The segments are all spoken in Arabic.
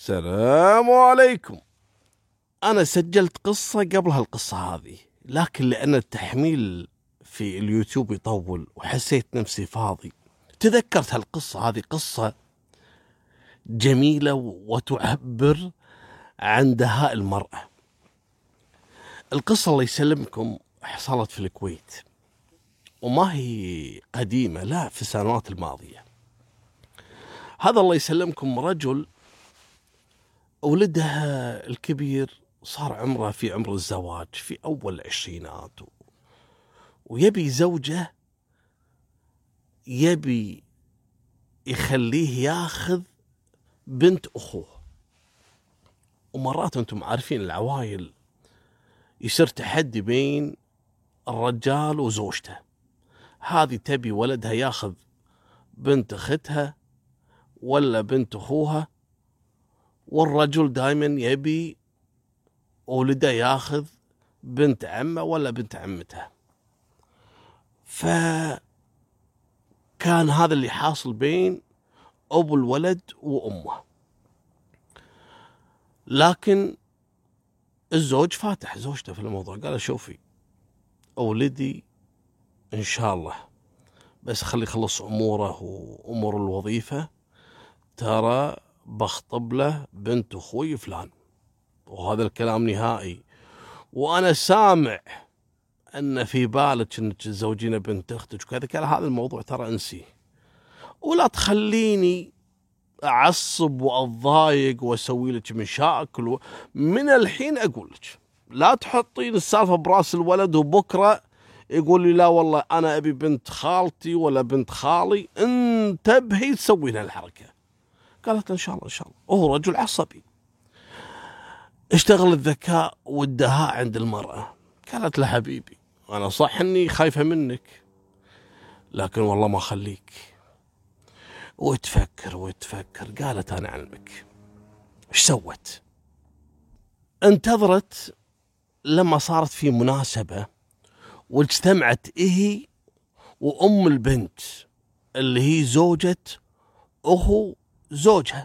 السلام عليكم. أنا سجلت قصة قبل هالقصة هذه، لكن لأن التحميل في اليوتيوب يطول وحسيت نفسي فاضي تذكرت هالقصة. هذه قصة جميلة وتعبر عن دهاء المرأة. القصة الله يسلمكم حصلت في الكويت، وما هي قديمة، لا، في السنوات الماضية. هذا الله يسلمكم رجل ولده الكبير صار عمره في عمر الزواج، في أول العشرينات، ويبي زوجة، يبي يخليه ياخذ بنت أخوه. ومرات أنتم عارفين العوائل يصير تحدي بين الرجال وزوجته، هذه تبي ولدها ياخذ بنت أختها ولا بنت أخوها، والرجل دائما يبي ولده ياخذ بنت عمه ولا بنت عمته. فكان هذا اللي حاصل بين أبو الولد وأمه. لكن الزوج فاتح زوجته في الموضوع، قال شوفي أولدي إن شاء الله، بس خلي يخلص أموره وأمور الوظيفة، ترى بخطب له بنت أخوي فلان. وهذا الكلام نهائي، وأنا سامع أن في بالك أنك تزوجين بنت أختك وكذا. قال هذا الموضوع ترى انسيه، ولا تخليني أعصب وأضايق وأسوي لك مشاكل. من الحين أقول لك لا تحطين السالفة براس الولد وبكرة يقول لي لا والله أنا أبي بنت خالتي ولا بنت خالي، انتبهي تسوين هالحركة. قالت إن شاء الله إن شاء الله. وهو رجل عصبي، اشتغل الذكاء والدهاء عند المرأة. قالت له حبيبي أنا صح إني خايفة منك، لكن والله ما خليك. وتفكر قالت أنا علمك. إيش سوت؟ انتظرت لما صارت في مناسبة واجتمعت هي وأم البنت اللي هي زوجة أخو زوجها.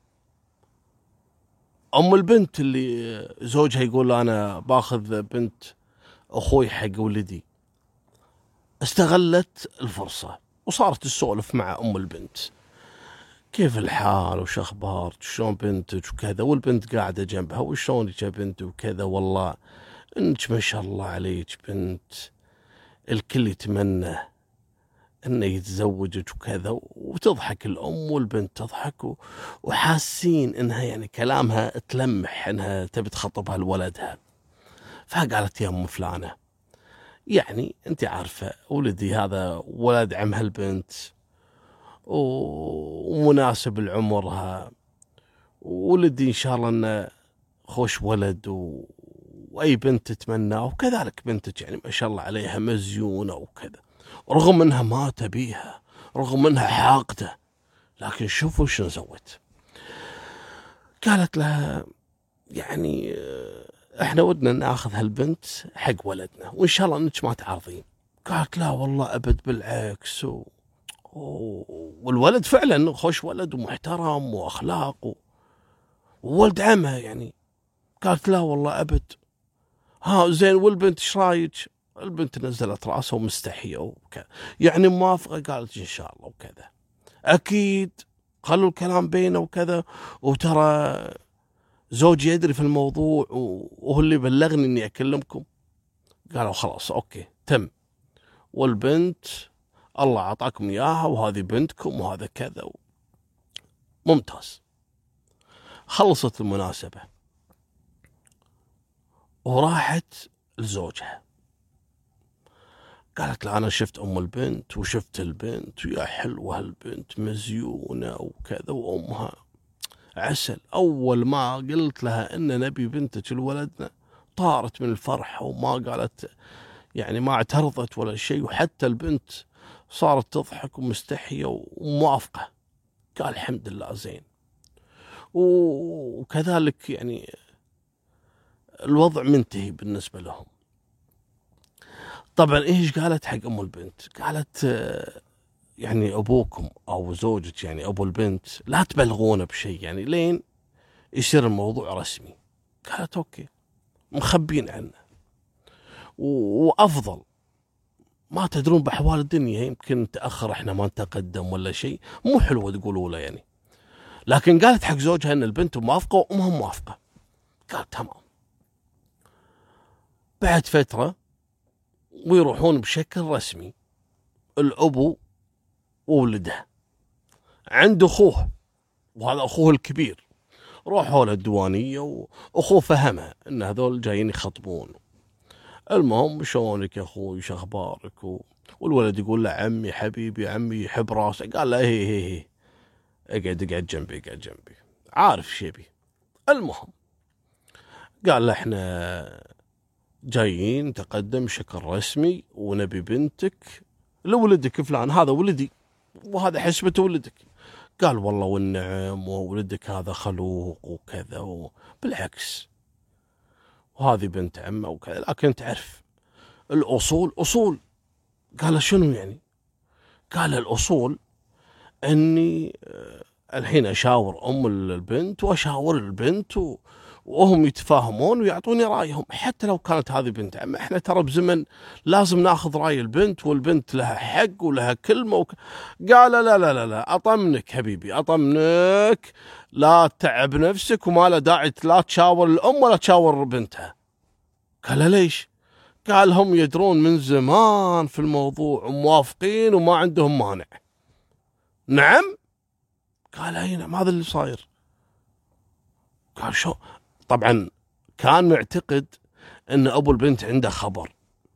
أم البنت اللي زوجها يقول أنا باخذ بنت أخوي حق ولدي، استغلت الفرصة وصارت تسولف مع أم البنت، كيف الحال وش أخبارك شلون بنتك وكذا. والبنت قاعدة جنبها، وشلونك يا بنت وكذا، والله إنك ما شاء الله عليك بنت الكل يتمنى إنه يتزوجك وكذا. وتضحك الأم والبنت تضحك، وحاسين إنها يعني كلامها تلمح إنها تبي تخطبها لولدها. فقالت يا أم فلانة يعني أنت عارفة ولدي هذا ولد عم هالبنت ومناسب لعمرها، ولدي إن شاء الله إنه خوش ولد وأي بنت تتمناه، وكذلك بنتك يعني ما شاء الله عليها مزيونة وكذا، رغم إنها ما تبيها، رغم إنها حاقدة، لكن شوفوا شنو سوت. قالت لها يعني احنا ودنا ناخذ هالبنت حق ولدنا، وإن شاء الله إنك ما تعارضين. قالت لا والله أبد بالعكس، والولد فعلا خوش ولد ومحترم وأخلاق وولد عمها يعني. قالت لا والله أبد. ها زين والبنت ايش رايك؟ البنت نزلت راسها ومستحيه وكذا، يعني موافقه. قالت ان شاء الله وكذا، اكيد خلوا الكلام بينه وكذا، وترى زوجي يدري في الموضوع وهو اللي بلغني اني اكلمكم. قالوا خلاص اوكي تم، والبنت الله اعطاكم اياها وهذه بنتكم وهذا كذا ممتاز. خلصت المناسبه وراحت لزوجها. قالت له أنا شفت أم البنت وشفت البنت، ويا حلوة البنت مزيونة وكذا، وأمها عسل. أول ما قلت لها إن نبي بنتك لولدنا طارت من الفرح، وما قالت يعني ما اعترضت ولا شيء، وحتى البنت صارت تضحك ومستحية وموافقة. قال الحمد لله زين. وكذلك يعني الوضع منتهي بالنسبة لهم. طبعا ايش قالت حق ام البنت؟ قالت يعني ابوكم او زوجك يعني ابو البنت لا تبلغونه بشيء، يعني لين يصير الموضوع رسمي. قالت أوكي، مخبين عنه وأفضل، ما تدرون بأحوال الدنيا، يمكن تأخر إحنا ما نتقدم ولا شيء، مو حلوة تقولوا له يعني. لكن قالت حق زوجها إن البنت موافقة وأمها موافقة. قال تمام. بعد فترة ويروحون بشكل رسمي الأبو وولده عند أخوه، وهذا أخوه الكبير. روحوا له الديوانية وأخوه فهمها إن هذول جايين يخطبون. المهم شلونك يا أخوي، شو أخبارك؟ والولد يقول له عمي حبيبي، عمي يحب راسه. قال له هي اقعد جنبي، عارف شيبي. المهم قال له احنا جايين تقدم بشكل رسمي ونبي بنتك لولدك فلان، هذا ولدي وهذا حسبة ولدك. قال والله والنعم، وولدك هذا خلوق وكذا بالعكس، وهذه بنت عمه وكذا، لكن تعرف الأصول أصول. قال شنو يعني؟ قال الأصول أني الحين أشاور أم البنت وأشاور البنت وهم يتفاهمون ويعطوني رأيهم، حتى لو كانت هذه بنت عمه. احنا ترى بزمن لازم ناخذ رأي البنت، والبنت لها حق ولها كلمة قال لا أطمنك حبيبي، أطمنك، لا تتعب نفسك وما له داعي لا تشاور الأم ولا تشاور بنتها. قال ليش؟ قال هم يدرون من زمان في الموضوع وموافقين وما عندهم مانع. نعم؟ قال اي نعم، هذا اللي صاير. قال شو؟ طبعا كان معتقد ان ابو البنت عنده خبر،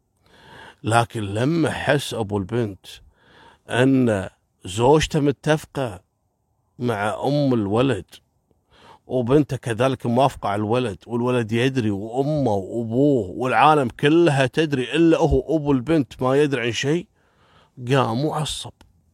لكن لما حس ابو البنت ان زوجته متفقة مع ام الولد وبنته كذلك موافقة على الولد، والولد يدري وامه وابوه والعالم كلها تدري الا هو ابو البنت ما يدري عن شيء، قام وعصب.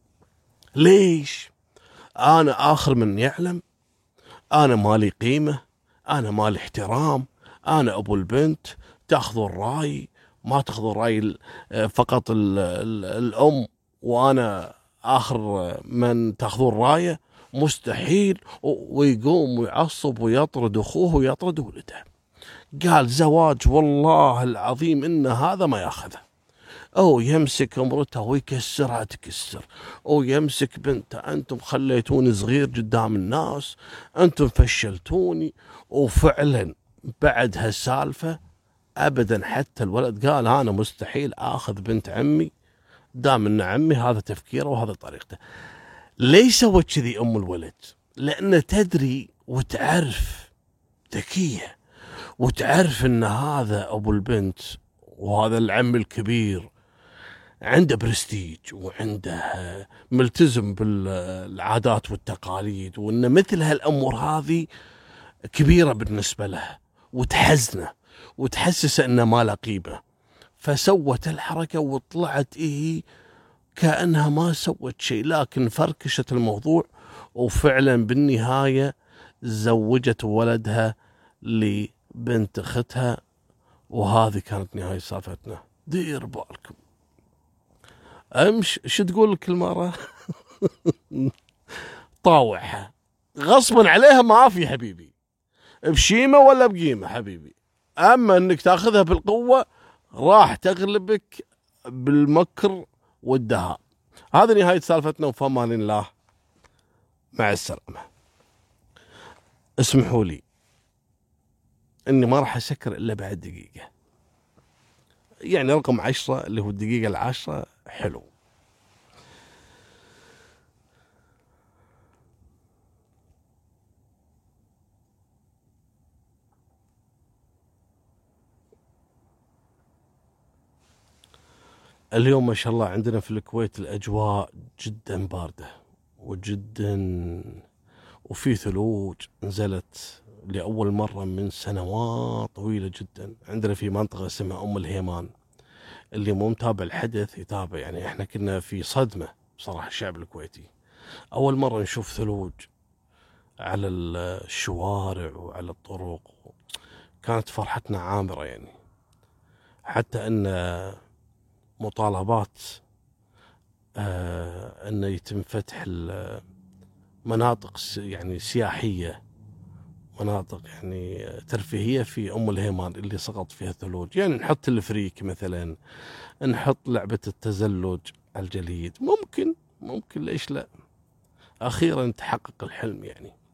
ليش؟ انا اخر من يعلم، انا مالي قيمة، انا مالي احترام، انا ابو البنت، تاخذوا الراي ما تاخذوا الراي فقط الام وانا اخر من تاخذون رايه؟ مستحيل. ويقوم ويعصب ويطرد اخوه ويطرد ولده. قال زواج والله العظيم ان هذا ما ياخذه، او يمسك امرته ويكسرها تكسر، او يمسك بنته، انتم خليتوني صغير قدام الناس، انتم فشلتوني. وفعلا بعد هالسالفه ابدا حتى الولد قال انا مستحيل اخذ بنت عمي دام ان عمي هذا تفكيره وهذا طريقته. ليش سوت كذي ام الولد؟ لان تدري وتعرف، ذكيه، وتعرف ان هذا ابو البنت وهذا العم الكبير عنده برستيج وعنده ملتزم بالعادات والتقاليد، وان مثل هالامور هذه كبيره بالنسبه له وتحزنه وتحسسه انه ما له قيمه. فسوت الحركه وطلعت كأنها ما سوت شيء، لكن فركشت الموضوع، وفعلا بالنهايه زوجت ولدها لبنت اختها. وهذه كانت نهايه سالفتنا. دير بالكم. امش شو تقول لك المرة؟ طاوعها غصبا عليها، ما في حبيبي، بشيمة ولا بقيمة حبيبي. اما انك تاخذها بالقوة راح تغلبك بالمكر والدهاء. هذه نهاية سالفتنا، وفمان الله، مع السلامة. اسمحوا لي اني ما راح اسكر الا بعد دقيقة، يعني رقم 10 اللي هو الدقيقة 10 حلو. اليوم ما شاء الله عندنا في الكويت الأجواء جدا باردة وجدا، وفي ثلوج نزلت لأول مرة من سنوات طويلة جدا. عندنا في منطقة اسمها أم الهيمان، اللي مو متابع الحدث يتابع، يعني احنا كنا في صدمة بصراحة الشعب الكويتي، أول مرة نشوف ثلوج على الشوارع وعلى الطرق. كانت فرحتنا عامرة يعني، حتى أن مطالبات أن يتم فتح المناطق يعني سياحية مناطق يعني ترفيهية في أم الهيمان اللي سقط فيها ثلوج، يعني نحط الفريك مثلا، نحط لعبة التزلج على الجليد، ممكن ليش لا، أخيرا تحقق الحلم يعني.